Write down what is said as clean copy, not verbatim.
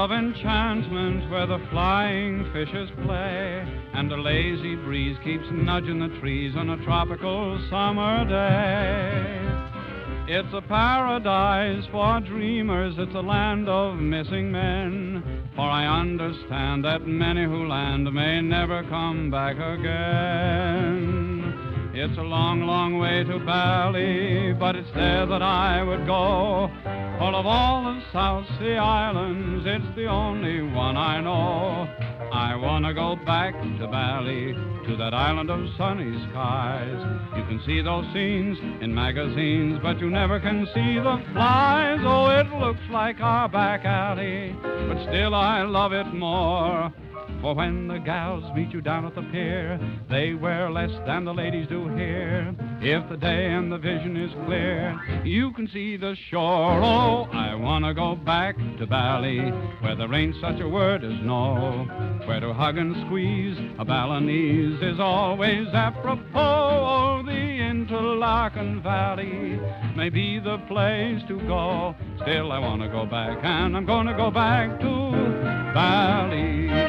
of enchantment where the flying fishes play, and a lazy breeze keeps nudging the trees on a tropical summer day. It's a paradise for dreamers, it's a land of missing men, for I understand that many who land may never come back again. It's a long, long way to Bali, but it's there that I would go. For of all the South Sea Islands, it's the only one I know. I want to go back to Bali, to that island of sunny skies. You can see those scenes in magazines, but you never can see the flies. Oh, it looks like our back alley, but still I love it more. For when the gals meet you down at the pier, they wear less than the ladies do here. If the day and the vision is clear, you can see the shore. Oh, I want to go back to Bali, where there ain't such a word as no, where to hug and squeeze a Balinese is always apropos. Oh, the Interlaken Valley may be the place to go. Still, I want to go back, and I'm going to go back to Bali.